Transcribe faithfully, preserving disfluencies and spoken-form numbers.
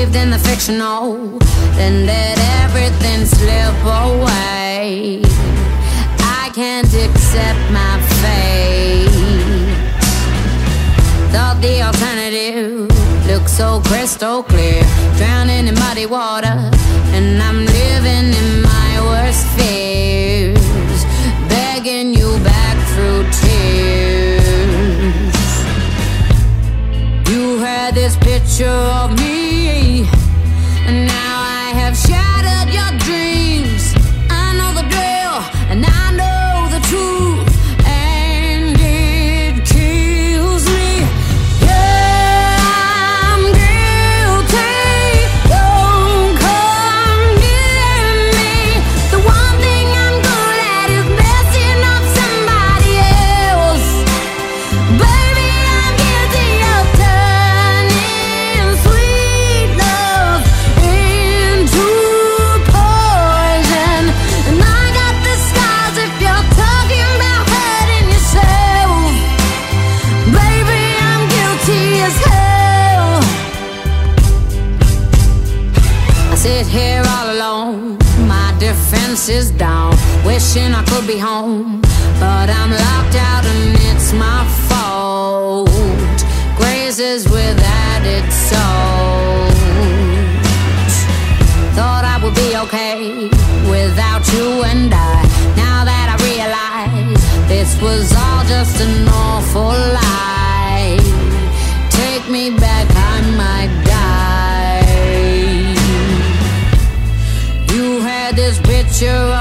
believed in the fictional, then let everything slip away. I can't accept my fate. Thought the alternative looked so crystal clear, drowning in muddy water, and I'm living in my worst fears, begging you back through tears. You had this picture of me, and now I have shattered your dreams. I know the drill, and I know the truth, and it kills me. Yeah, I'm guilty. Don't come near me. The one thing I'm good at is messing up somebody else. Baby, I'm guilty of turning sweet love into poison. And I got the scars if you're talking about hurting yourself. Baby, I'm guilty as hell. I sit here all alone, my defense is down, wishing I could be home, but I'm locked out and it's my fault. Grazes with added salt. Thought I would be okay without you and I. Now that I realize this was all just an awful lie. Take me back, I might die. You had this picture